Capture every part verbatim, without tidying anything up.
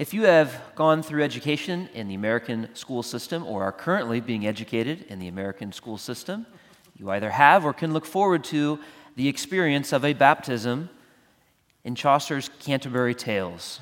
If you have gone through education in the American school system or are currently being educated in the American school system, you either have or can look forward to the experience of a baptism in Chaucer's Canterbury Tales.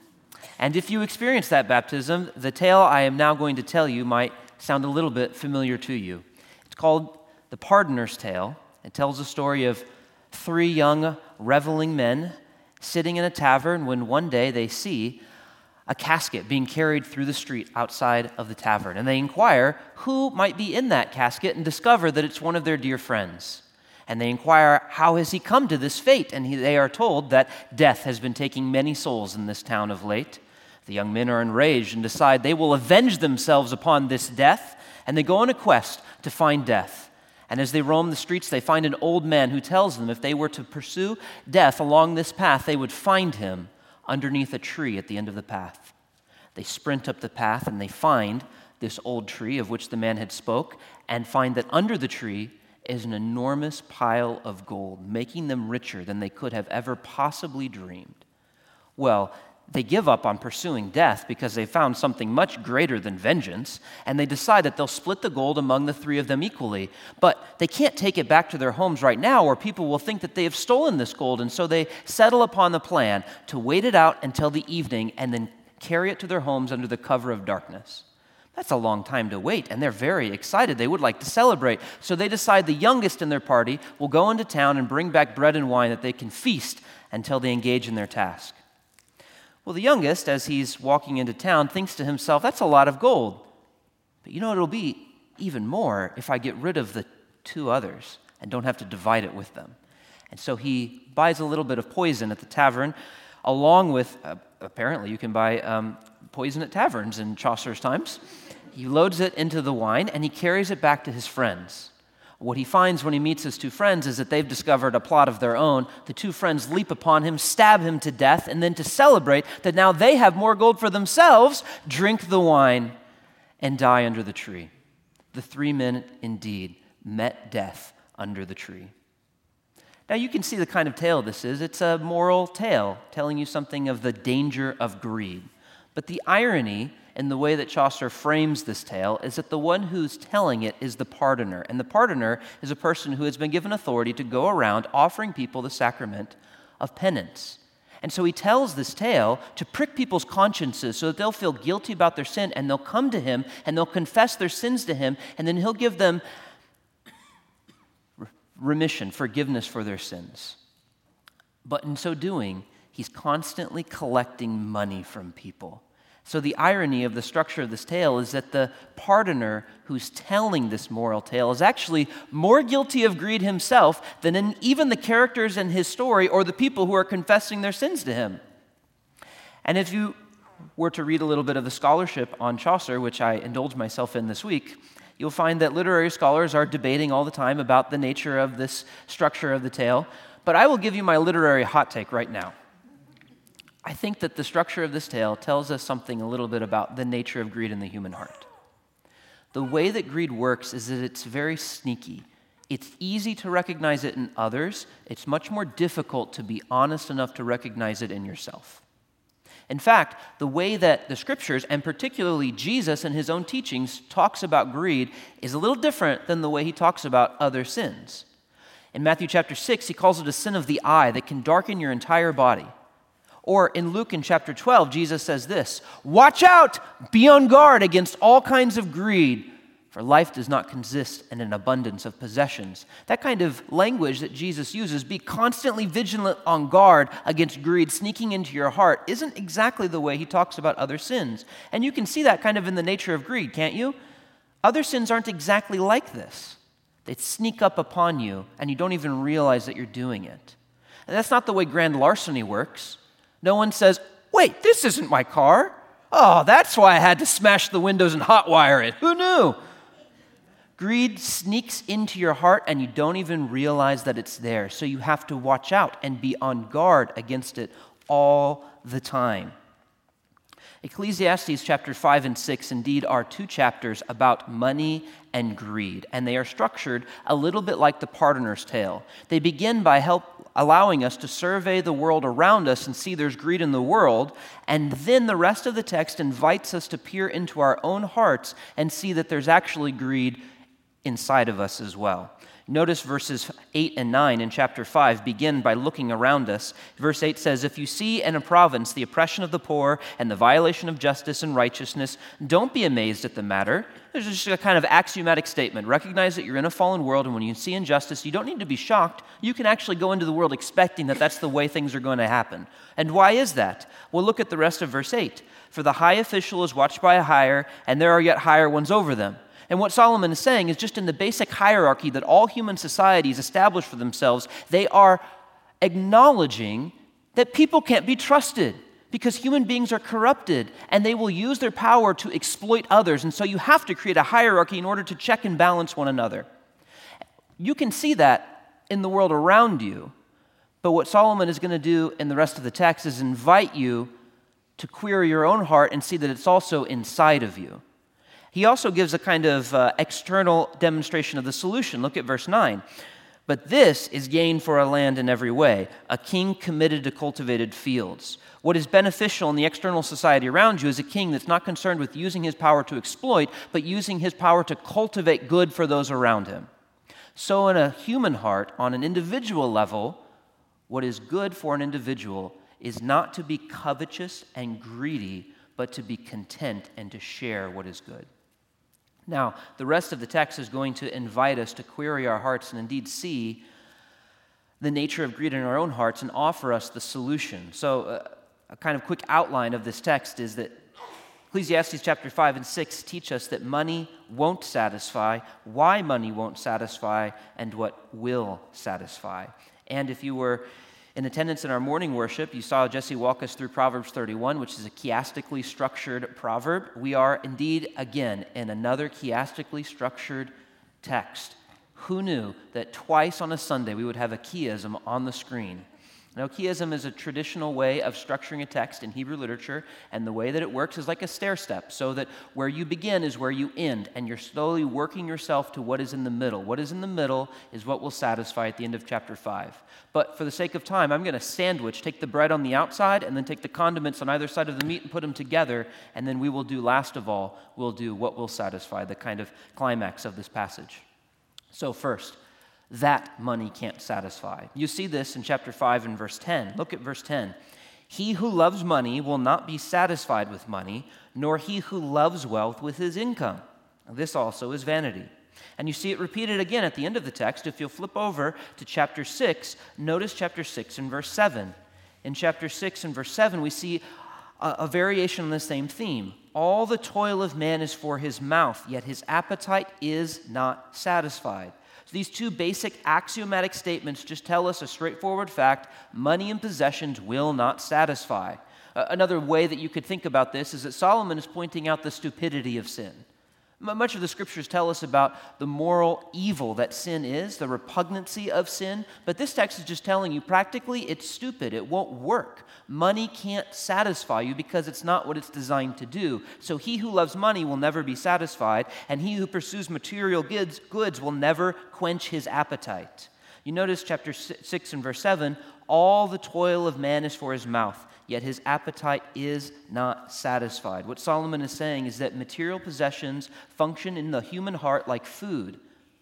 And if you experience that baptism, the tale I am now going to tell you might sound a little bit familiar to you. It's called The Pardoner's Tale. It tells the story of three young reveling men sitting in a tavern when one day they see a casket being carried through the street outside of the tavern. And they inquire who might be in that casket and discover that it's one of their dear friends. And they inquire, how has he come to this fate? And he, they are told that death has been taking many souls in this town of late. The young men are enraged and decide they will avenge themselves upon this death, and they go on a quest to find death. And as they roam the streets, they find an old man who tells them if they were to pursue death along this path, they would find him underneath a tree at the end of the path. They sprint up the path and they find this old tree of which the man had spoke, and find that under the tree is an enormous pile of gold, making them richer than they could have ever possibly dreamed. Well, they give up on pursuing death because they found something much greater than vengeance, and they decide that they'll split the gold among the three of them equally. But they can't take it back to their homes right now, or people will think that they have stolen this gold, and so they settle upon the plan to wait it out until the evening and then carry it to their homes under the cover of darkness. That's a long time to wait, and they're very excited. They would like to celebrate. So they decide the youngest in their party will go into town and bring back bread and wine that they can feast until they engage in their task. Well, the youngest, as he's walking into town, thinks to himself, that's a lot of gold. But you know, it'll be even more if I get rid of the two others and don't have to divide it with them. And so he buys a little bit of poison at the tavern, along with, uh, apparently you can buy um, poison at taverns in Chaucer's times. He loads it into the wine, and he carries it back to his friends. What he finds when he meets his two friends is that they've discovered a plot of their own. The two friends leap upon him, stab him to death, and then to celebrate that now they have more gold for themselves, drink the wine and die under the tree. The three men indeed met death under the tree. Now you can see the kind of tale this is. It's a moral tale telling you something of the danger of greed. But the irony in the way that Chaucer frames this tale is that the one who's telling it is the pardoner. And the pardoner is a person who has been given authority to go around offering people the sacrament of penance. And so he tells this tale to prick people's consciences so that they'll feel guilty about their sin, and they'll come to him and they'll confess their sins to him, and then he'll give them remission, forgiveness for their sins. But in so doing, he's constantly collecting money from people. So the irony of the structure of this tale is that the pardoner who's telling this moral tale is actually more guilty of greed himself than in even the characters in his story or the people who are confessing their sins to him. And if you were to read a little bit of the scholarship on Chaucer, which I indulged myself in this week, you'll find that literary scholars are debating all the time about the nature of this structure of the tale. But I will give you my literary hot take right now. I think that the structure of this tale tells us something a little bit about the nature of greed in the human heart. The way that greed works is that it's very sneaky. It's easy to recognize it in others. It's much more difficult to be honest enough to recognize it in yourself. In fact, the way that the scriptures, and particularly Jesus in his own teachings, talks about greed is a little different than the way he talks about other sins. In Matthew chapter six, he calls it a sin of the eye that can darken your entire body. Or in Luke in chapter twelve, Jesus says this, "Watch out, be on guard against all kinds of greed, for life does not consist in an abundance of possessions." That kind of language that Jesus uses, be constantly vigilant on guard against greed sneaking into your heart, isn't exactly the way he talks about other sins. And you can see that kind of in the nature of greed, can't you? Other sins aren't exactly like this. They sneak up upon you, and you don't even realize that you're doing it. And that's not the way grand larceny works. No one says, "Wait, this isn't my car. Oh, that's why I had to smash the windows and hotwire it. Who knew?" Greed sneaks into your heart and you don't even realize that it's there. So you have to watch out and be on guard against it all the time. Ecclesiastes chapter five and six indeed are two chapters about money and greed, and they are structured a little bit like the Pardoner's Tale. They begin by help allowing us to survey the world around us and see there's greed in the world, and then the rest of the text invites us to peer into our own hearts and see that there's actually greed inside of us as well. Notice verses eight and nine in chapter five begin by looking around us. Verse eight says, "If you see in a province the oppression of the poor and the violation of justice and righteousness, don't be amazed at the matter." There's just a kind of axiomatic statement. Recognize that you're in a fallen world, and when you see injustice, you don't need to be shocked. You can actually go into the world expecting that that's the way things are going to happen. And why is that? Well, look at the rest of verse eight. "For the high official is watched by a higher, and there are yet higher ones over them." And what Solomon is saying is just in the basic hierarchy that all human societies establish for themselves, they are acknowledging that people can't be trusted because human beings are corrupted and they will use their power to exploit others. And so you have to create a hierarchy in order to check and balance one another. You can see that in the world around you, but what Solomon is going to do in the rest of the text is invite you to query your own heart and see that it's also inside of you. He also gives a kind of uh, external demonstration of the solution. Look at verse nine. "But this is gain for a land in every way, a king committed to cultivated fields." What is beneficial in the external society around you is a king that's not concerned with using his power to exploit, but using his power to cultivate good for those around him. So in a human heart, on an individual level, what is good for an individual is not to be covetous and greedy, but to be content and to share what is good. Now, the rest of the text is going to invite us to query our hearts and indeed see the nature of greed in our own hearts and offer us the solution. So, uh, a kind of quick outline of this text is that Ecclesiastes chapter five and six teach us that money won't satisfy, why money won't satisfy, and what will satisfy. And if you were in attendance in our morning worship, you saw Jesse walk us through Proverbs thirty-one, which is a chiastically structured proverb. We are indeed, again, in another chiastically structured text. Who knew that twice on a Sunday we would have a chiasm on the screen? Now, chiasm is a traditional way of structuring a text in Hebrew literature, and the way that it works is like a stair step, so that where you begin is where you end, and you're slowly working yourself to what is in the middle. What is in the middle is what will satisfy at the end of chapter five. But for the sake of time, I'm going to sandwich, take the bread on the outside, and then take the condiments on either side of the meat and put them together, and then we will do, last of all, we'll do what will satisfy, the kind of climax of this passage. So first, that money can't satisfy. You see this in chapter five and verse ten. Look at verse ten. "He who loves money will not be satisfied with money, nor he who loves wealth with his income. This also is vanity." And you see it repeated again at the end of the text. If you'll flip over to chapter six, notice chapter six and verse seven. In chapter six and verse seven, we see a, a variation on the same theme. "All the toil of man is for his mouth, yet his appetite is not satisfied." So these two basic axiomatic statements just tell us a straightforward fact: money and possessions will not satisfy. Uh, another way that you could think about this is that Solomon is pointing out the stupidity of sin. M- much of the scriptures tell us about the moral evil that sin is, the repugnancy of sin, but this text is just telling you practically it's stupid, it won't work. Money can't satisfy you because it's not what it's designed to do. So he who loves money will never be satisfied, and he who pursues material goods, goods will never quench his appetite. You notice chapter six and verse seven, "All the toil of man is for his mouth, yet his appetite is not satisfied." What Solomon is saying is that material possessions function in the human heart like food.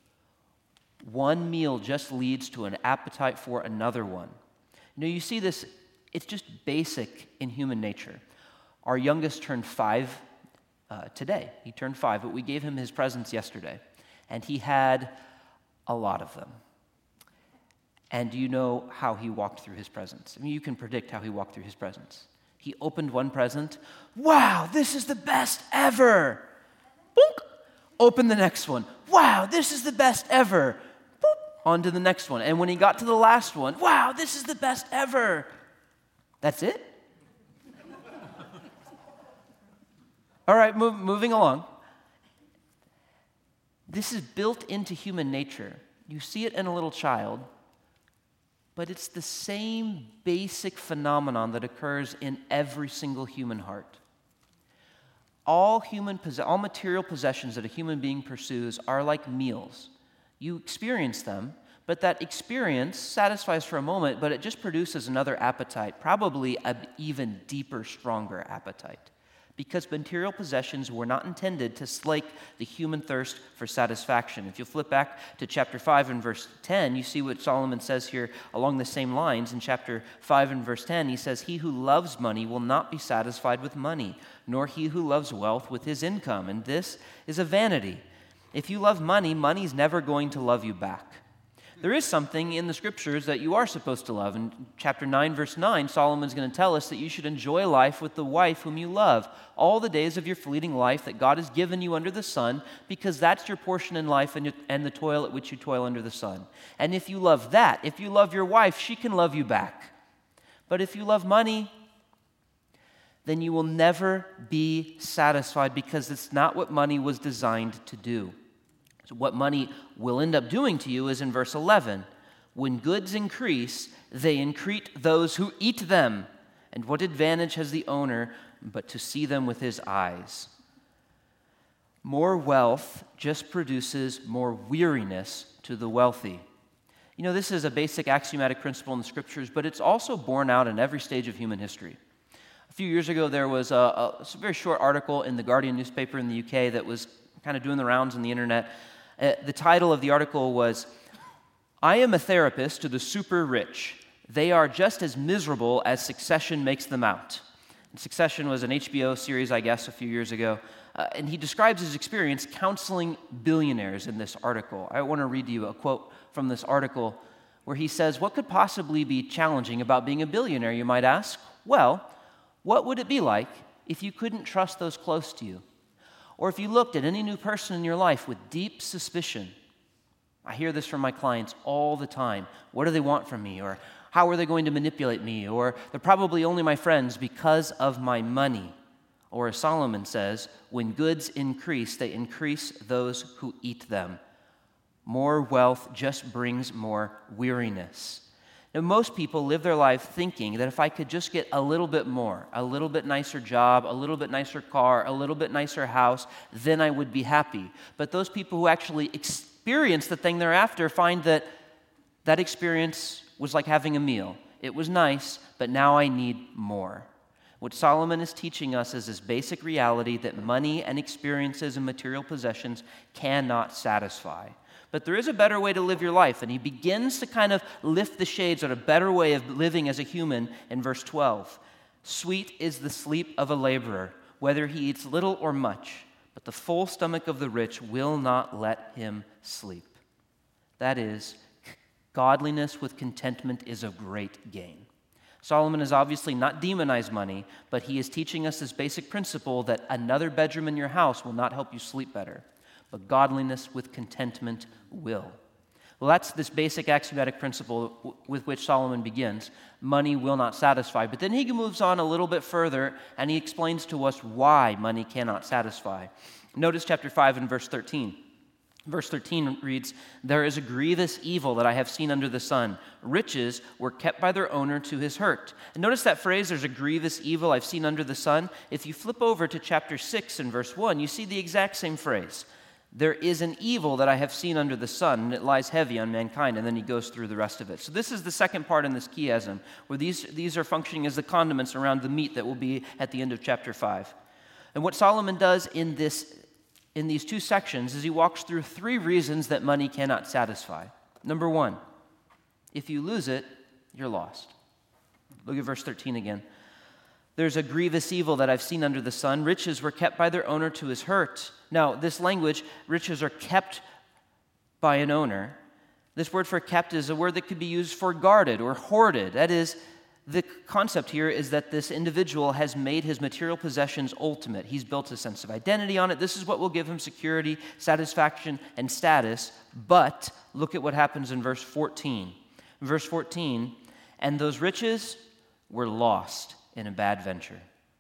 One meal just leads to an appetite for another one. You know, you see this, it's just basic in human nature. Our youngest turned five uh, today. He turned five, but we gave him his presents yesterday, and he had a lot of them. And do you know how he walked through his presents? I mean, you can predict how he walked through his presents. He opened one present. "Wow, this is the best ever!" Boink. Opened the next one. "Wow, this is the best ever!" Boop. On to the next one. And when he got to the last one, "Wow, this is the best ever!" That's it? All right, move, moving along. This is built into human nature. You see it in a little child, but it's the same basic phenomenon that occurs in every single human heart. All human, all material possessions that a human being pursues are like meals. You experience them, but that experience satisfies for a moment, but it just produces another appetite, probably an even deeper, stronger appetite. Because material possessions were not intended to slake the human thirst for satisfaction. If you flip back to chapter five and verse ten, you see what Solomon says here along the same lines. In chapter five and verse ten, he says, "He who loves money will not be satisfied with money, nor he who loves wealth with his income, and this is a vanity." If you love money, money's never going to love you back. There is something in the scriptures that you are supposed to love. In chapter nine, verse nine, Solomon's going to tell us that you should enjoy life with the wife whom you love all the days of your fleeting life that God has given you under the sun, because that's your portion in life and, and the toil at which you toil under the sun. And if you love that, if you love your wife, she can love you back. But if you love money, then you will never be satisfied, because it's not what money was designed to do. So what money will end up doing to you is in verse eleven. When goods increase, they increase those who eat them. And what advantage has the owner but to see them with his eyes? More wealth just produces more weariness to the wealthy. You know, this is a basic axiomatic principle in the scriptures, but it's also borne out in every stage of human history. A few years ago, there was a, a, a very short article in the Guardian newspaper in the U K that was kind of doing the rounds on the internet. Uh, the title of the article was, "I am a therapist to the super rich. They are just as miserable as Succession makes them out." And Succession was an H B O series, I guess, a few years ago. Uh, and he describes his experience counseling billionaires in this article. I want to read you a quote from this article where he says, "What could possibly be challenging about being a billionaire, you might ask? Well, what would it be like if you couldn't trust those close to you? Or if you looked at any new person in your life with deep suspicion?" I hear this from my clients all the time. What do they want from me? Or how are they going to manipulate me? Or they're probably only my friends because of my money. Or as Solomon says, when goods increase, they increase those who eat them. More wealth just brings more weariness. Now, most people live their life thinking that if I could just get a little bit more, a little bit nicer job, a little bit nicer car, a little bit nicer house, then I would be happy. But those people who actually experience the thing they're after find that that experience was like having a meal. It was nice, but now I need more. What Solomon is teaching us is this basic reality that money and experiences and material possessions cannot satisfy. But there is a better way to live your life, and he begins to kind of lift the shades on a better way of living as a human in verse twelve. "Sweet is the sleep of a laborer, whether he eats little or much, but the full stomach of the rich will not let him sleep." That is, godliness with contentment is a great gain. Solomon has obviously not demonized money, but he is teaching us this basic principle that another bedroom in your house will not help you sleep better, but godliness with contentment will. Well, that's this basic axiomatic principle w- with which Solomon begins. Money will not satisfy. But then he moves on a little bit further, and he explains to us why money cannot satisfy. Notice chapter five and verse thirteen. Verse thirteen reads, "There is a grievous evil that I have seen under the sun. Riches were kept by their owner to his hurt." And notice that phrase, "there's a grievous evil I've seen under the sun." If you flip over to chapter six and verse one, you see the exact same phrase. "There is an evil that I have seen under the sun, and it lies heavy on mankind." And then he goes through the rest of it. So this is the second part in this chiasm, where these, these are functioning as the condiments around the meat that will be at the end of chapter five. And what Solomon does in this in these two sections is he walks through three reasons that money cannot satisfy. Number one, if you lose it, you're lost. Look at verse thirteen again. "There's a grievous evil that I've seen under the sun. Riches were kept by their owner to his hurt." Now, this language, riches are kept by an owner. This word for kept is a word that could be used for guarded or hoarded. That is, the concept here is that this individual has made his material possessions ultimate. He's built a sense of identity on it. This is what will give him security, satisfaction, and status. But look at what happens in verse fourteen. In verse fourteen, "And those riches were lost in a bad venture."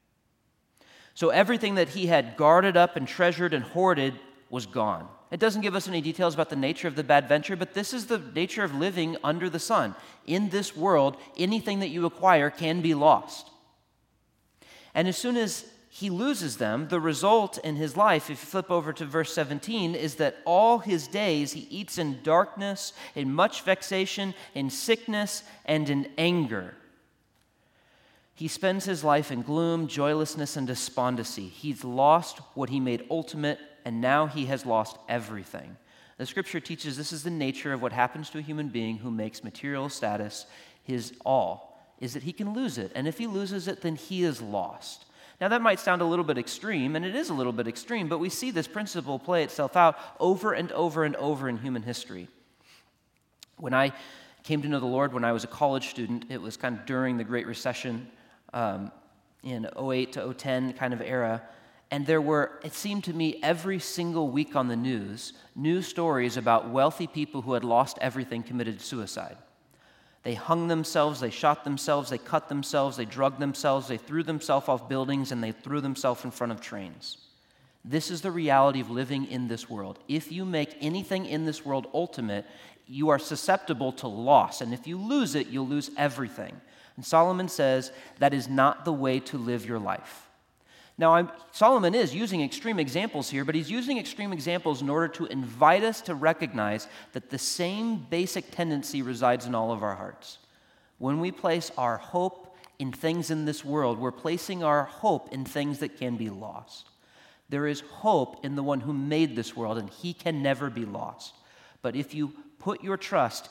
So everything that he had guarded up and treasured and hoarded was gone. It doesn't give us any details about the nature of the bad venture, but this is the nature of living under the sun. In this world, anything that you acquire can be lost. And as soon as he loses them, the result in his life, if you flip over to verse seventeen, is that all his days he eats in darkness, in much vexation, in sickness, and in anger. He spends his life in gloom, joylessness, and despondency. He's lost what he made ultimate, and now he has lost everything. The scripture teaches this is the nature of what happens to a human being who makes material status his all, is that he can lose it. And if he loses it, then he is lost. Now, that might sound a little bit extreme, and it is a little bit extreme, but we see this principle play itself out over and over and over in human history. When I came to know the Lord when I was a college student, it was kind of during the Great Recession um, in oh eight to oh ten kind of era, and there were, it seemed to me, every single week on the news, news stories about wealthy people who had lost everything committed suicide. They hung themselves, they shot themselves, they cut themselves, they drugged themselves, they threw themselves off buildings, and they threw themselves in front of trains. This is the reality of living in this world. If you make anything in this world ultimate, you are susceptible to loss. And if you lose it, you'll lose everything. And Solomon says that is not the way to live your life. Now, I'm, Solomon is using extreme examples here, but he's using extreme examples in order to invite us to recognize that the same basic tendency resides in all of our hearts. When we place our hope in things in this world, we're placing our hope in things that can be lost. There is hope in the one who made this world, and he can never be lost. But if you put your trust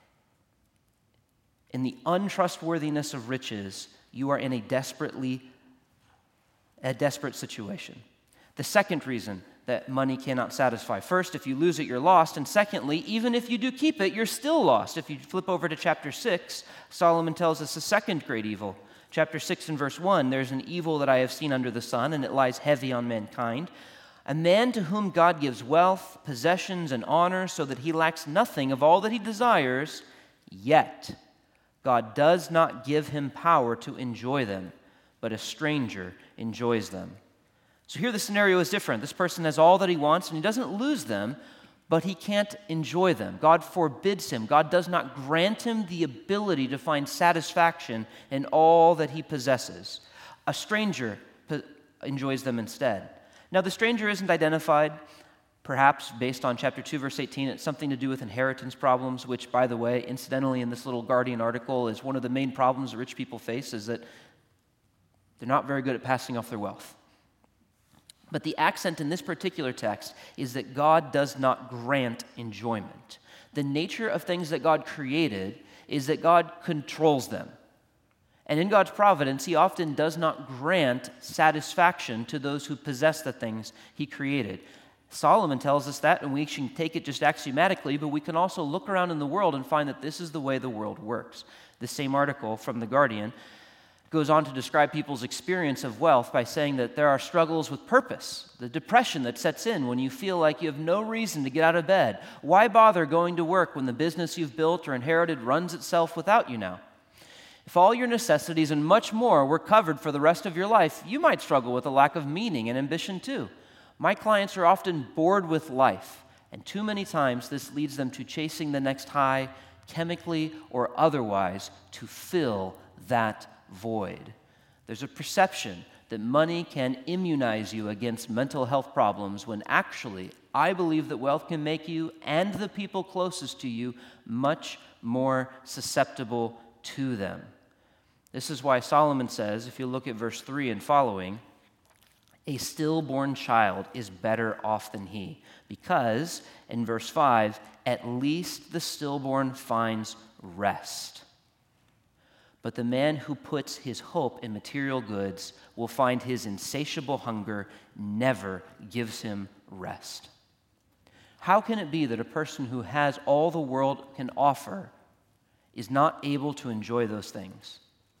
in the untrustworthiness of riches, you are in a desperately a desperate situation. The second reason that money cannot satisfy. First, if you lose it, you're lost. And secondly, even if you do keep it, you're still lost. If you flip over to chapter six, Solomon tells us the second great evil. Chapter six and verse one, there's an evil that I have seen under the sun, and it lies heavy on mankind. A man to whom God gives wealth, possessions, and honor, so that he lacks nothing of all that he desires, yet God does not give him power to enjoy them, but a stranger enjoys them. So here the scenario is different. This person has all that he wants, and he doesn't lose them, but he can't enjoy them. God forbids him. God does not grant him the ability to find satisfaction in all that he possesses. A stranger po- enjoys them instead. Now, the stranger isn't identified. Perhaps based on chapter two, verse eighteen, it's something to do with inheritance problems, which, by the way, incidentally, in this little Guardian article, is one of the main problems that rich people face, is that they're not very good at passing off their wealth. But the accent in this particular text is that God does not grant enjoyment. The nature of things that God created is that God controls them. And in God's providence, he often does not grant satisfaction to those who possess the things he created. Solomon tells us that, and we can take it just axiomatically, but we can also look around in the world and find that this is the way the world works. The same article from The Guardian goes on to describe people's experience of wealth by saying that there are struggles with purpose, the depression that sets in when you feel like you have no reason to get out of bed. Why bother going to work when the business you've built or inherited runs itself without you now? If all your necessities and much more were covered for the rest of your life, you might struggle with a lack of meaning and ambition too. My clients are often bored with life, and too many times this leads them to chasing the next high, chemically or otherwise, to fill that void. There's a perception that money can immunize you against mental health problems when actually I believe that wealth can make you and the people closest to you much more susceptible to them. This is why Solomon says, if you look at verse three and following, a stillborn child is better off than he, because, in verse five, at least the stillborn finds rest. But the man who puts his hope in material goods will find his insatiable hunger never gives him rest. How can it be that a person who has all the world can offer is not able to enjoy those things?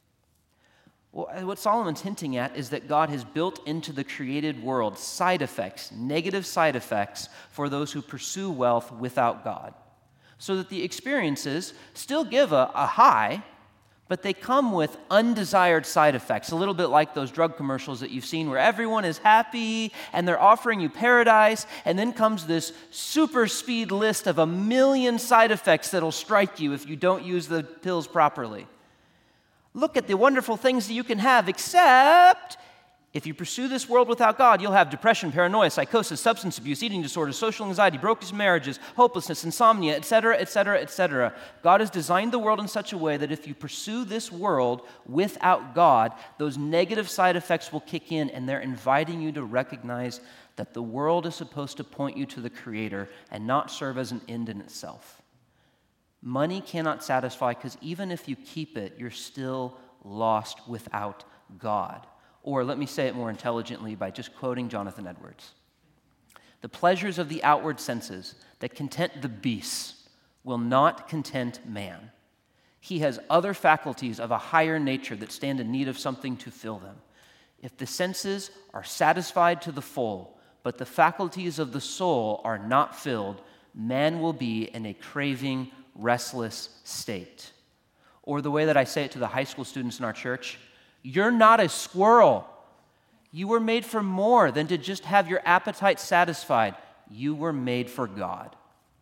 Well, what Solomon's hinting at is that God has built into the created world side effects, negative side effects for those who pursue wealth without God, so that the experiences still give a, a high, but they come with undesired side effects, a little bit like those drug commercials that you've seen where everyone is happy and they're offering you paradise, and then comes this super speed list of a million side effects that'll strike you if you don't use the pills properly. Look at the wonderful things that you can have, except If you pursue this world without God, you'll have depression, paranoia, psychosis, substance abuse, eating disorders, social anxiety, broken marriages, hopelessness, insomnia, et cetera, et cetera, et cetera. God has designed the world in such a way that if you pursue this world without God, those negative side effects will kick in, and they're inviting you to recognize that the world is supposed to point you to the Creator and not serve as an end in itself. Money cannot satisfy because even if you keep it, you're still lost without God. Or let me say it more intelligently by just quoting Jonathan Edwards. The pleasures of the outward senses that content the beasts will not content man. He has other faculties of a higher nature that stand in need of something to fill them. If the senses are satisfied to the full, but the faculties of the soul are not filled, man will be in a craving, restless state. Or the way that I say it to the high school students in our church, you're not a squirrel. You were made for more than to just have your appetite satisfied. You were made for God.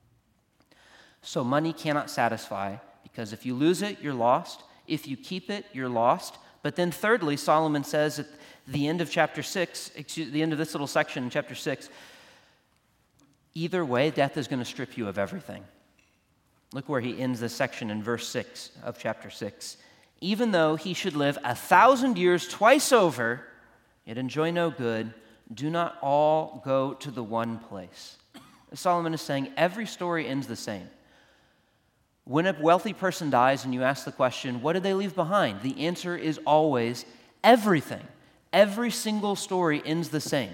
So money cannot satisfy because if you lose it, you're lost. If you keep it, you're lost. But then thirdly, Solomon says at the end of chapter six, excuse, the end of this little section in chapter six, either way, death is going to strip you of everything. Look where he ends this section in verse six of chapter six. Even though he should live a thousand years twice over, yet enjoy no good, do not all go to the one place. Solomon is saying every story ends the same. When a wealthy person dies and you ask the question, what did they leave behind? The answer is always everything. Every single story ends the same.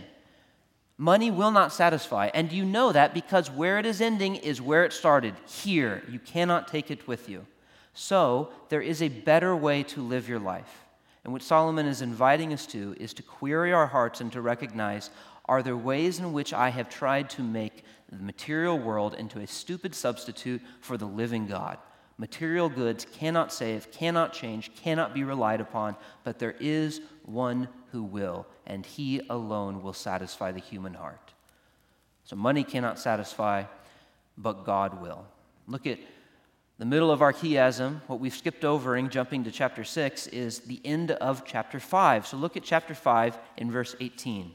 Money will not satisfy, and you know that because where it is ending is where it started, here. You cannot take it with you. So, there is a better way to live your life. And what Solomon is inviting us to is to query our hearts and to recognize, are there ways in which I have tried to make the material world into a stupid substitute for the living God? Material goods cannot save, cannot change, cannot be relied upon, but there is one who will, and he alone will satisfy the human heart. So money cannot satisfy, but God will. Look at the middle of our chiasm. What we've skipped over in jumping to chapter six is the end of chapter five. So look at chapter five in verse eighteen.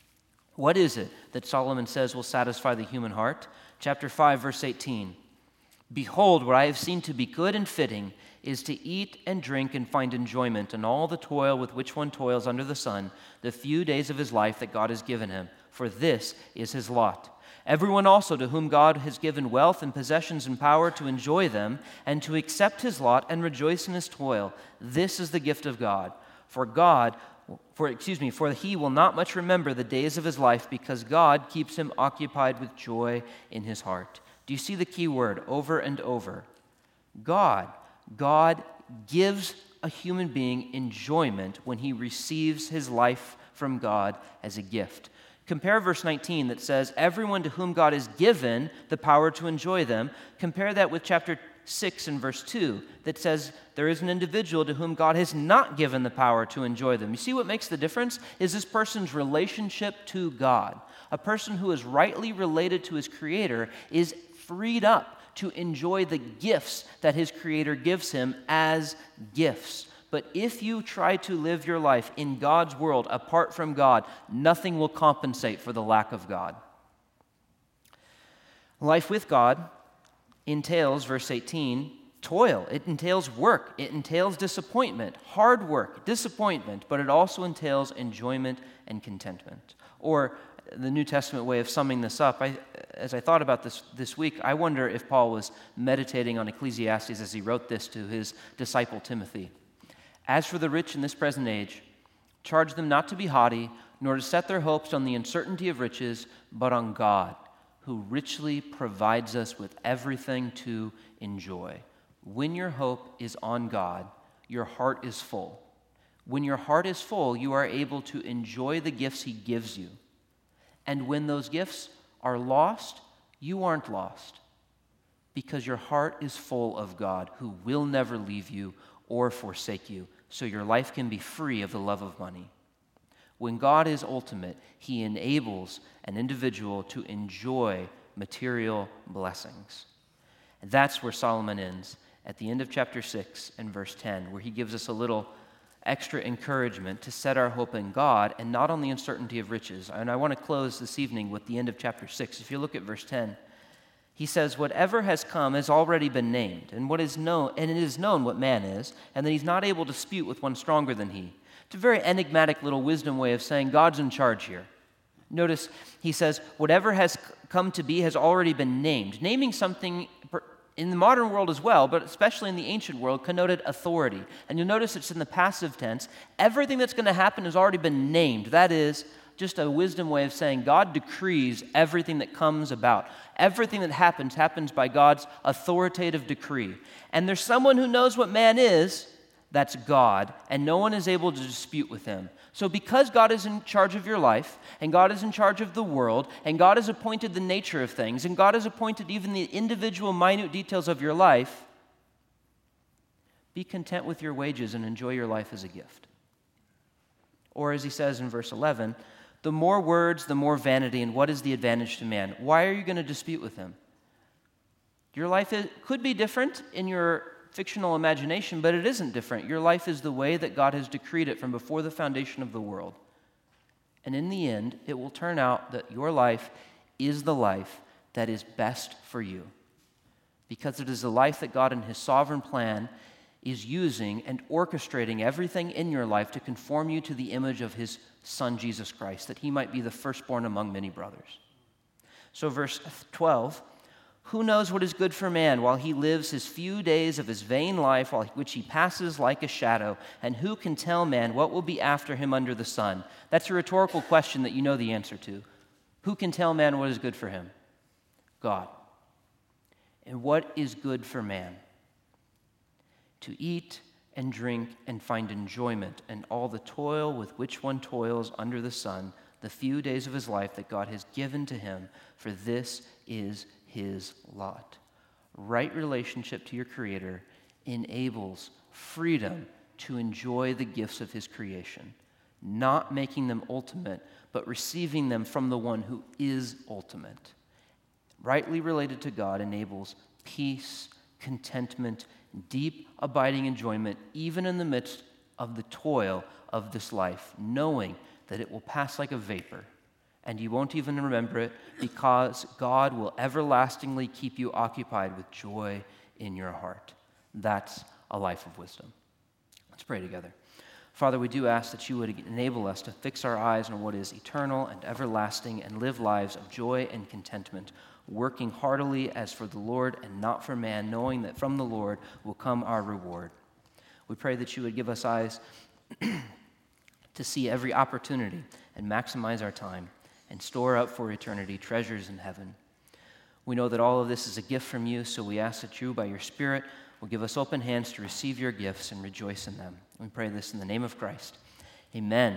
What is it that Solomon says will satisfy the human heart? Chapter five, verse eighteen. Behold, what I have seen to be good and fitting is to eat and drink and find enjoyment in all the toil with which one toils under the sun, the few days of his life that God has given him, for this is his lot. Everyone also to whom God has given wealth and possessions and power to enjoy them and to accept his lot and rejoice in his toil, this is the gift of God. For God, for excuse me, for he will not much remember the days of his life because God keeps him occupied with joy in his heart. Do you see the key word over and over? God. God gives a human being enjoyment when he receives his life from God as a gift. Compare verse nineteen that says, everyone to whom God has given the power to enjoy them. Compare that with chapter six and verse two that says there is an individual to whom God has not given the power to enjoy them. You see what makes the difference? Is this person's relationship to God. A person who is rightly related to his Creator is freed up to enjoy the gifts that his Creator gives him as gifts. But if you try to live your life in God's world apart from God, nothing will compensate for the lack of God. Life with God entails, verse eighteen, toil. It entails work. It entails disappointment, hard work, disappointment, but it also entails enjoyment and contentment. Or the New Testament way of summing this up, I, as I thought about this this week, I wonder if Paul was meditating on Ecclesiastes as he wrote this to his disciple Timothy. As for the rich in this present age, charge them not to be haughty, nor to set their hopes on the uncertainty of riches, but on God, who richly provides us with everything to enjoy. When your hope is on God, your heart is full. When your heart is full, you are able to enjoy the gifts he gives you. And when those gifts are lost, you aren't lost, because your heart is full of God, who will never leave you or forsake you, so your life can be free of the love of money. When God is ultimate, he enables an individual to enjoy material blessings. And that's where Solomon ends, at the end of chapter six and verse ten, where he gives us a little extra encouragement to set our hope in God and not on the uncertainty of riches. And I want to close this evening with the end of chapter six. If you look at verse ten, he says, whatever has come has already been named, and what is known, and it is known what man is, and that he's not able to dispute with one stronger than he. It's a very enigmatic little wisdom way of saying God's in charge here. Notice he says, whatever has come to be has already been named. Naming something in the modern world as well, but especially in the ancient world, connoted authority. And you'll notice it's in the passive tense. Everything that's going to happen has already been named. That is just a wisdom way of saying God decrees everything that comes about. Everything that happens, happens by God's authoritative decree. And there's someone who knows what man is, that's God, and no one is able to dispute with him. So because God is in charge of your life, and God is in charge of the world, and God has appointed the nature of things, and God has appointed even the individual minute details of your life, be content with your wages and enjoy your life as a gift. Or as he says in verse eleven, the more words, the more vanity, and what is the advantage to man? Why are you going to dispute with him? Your life is, could be different in your fictional imagination, but it isn't different. Your life is the way that God has decreed it from before the foundation of the world. And in the end, it will turn out that your life is the life that is best for you, because it is the life that God in his sovereign plan is using and orchestrating everything in your life to conform you to the image of his Son, Jesus Christ, that he might be the firstborn among many brothers. So verse twelve, who knows what is good for man while he lives his few days of his vain life, while which he passes like a shadow? And who can tell man what will be after him under the sun? That's a rhetorical question that you know the answer to. Who can tell man what is good for him? God. And what is good for man? To eat and drink and find enjoyment and all the toil with which one toils under the sun, the few days of his life that God has given to him, for this is his lot. Right relationship to your Creator enables freedom to enjoy the gifts of his creation, not making them ultimate, but receiving them from the one who is ultimate. Rightly related to God enables peace, contentment, deep, abiding enjoyment, even in the midst of the toil of this life, knowing that it will pass like a vapor, and you won't even remember it, because God will everlastingly keep you occupied with joy in your heart. That's a life of wisdom. Let's pray together. Father, we do ask that you would enable us to fix our eyes on what is eternal and everlasting and live lives of joy and contentment, working heartily as for the Lord and not for man, knowing that from the Lord will come our reward. We pray that you would give us eyes to see every opportunity and maximize our time and store up for eternity treasures in heaven. We know that all of this is a gift from you, so we ask that you, by your Spirit, will give us open hands to receive your gifts and rejoice in them. We pray this in the name of Christ. Amen.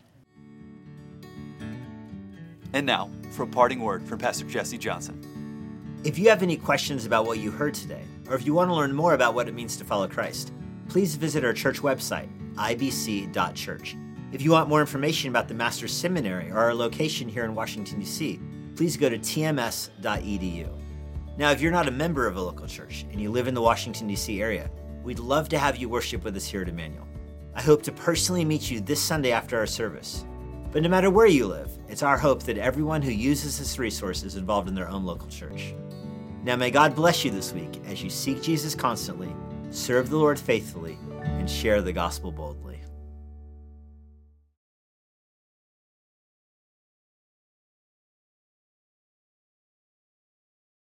And now, for a parting word from Pastor Jesse Johnson. If you have any questions about what you heard today, or if you want to learn more about what it means to follow Christ, please visit our church website, I B C dot church. If you want more information about the Master's Seminary or our location here in Washington, D C, please go to T M S dot E D U. Now, if you're not a member of a local church and you live in the Washington, D C area, we'd love to have you worship with us here at Emmanuel. I hope to personally meet you this Sunday after our service. But no matter where you live, it's our hope that everyone who uses this resource is involved in their own local church. Now, may God bless you this week as you seek Jesus constantly, serve the Lord faithfully, and share the gospel boldly.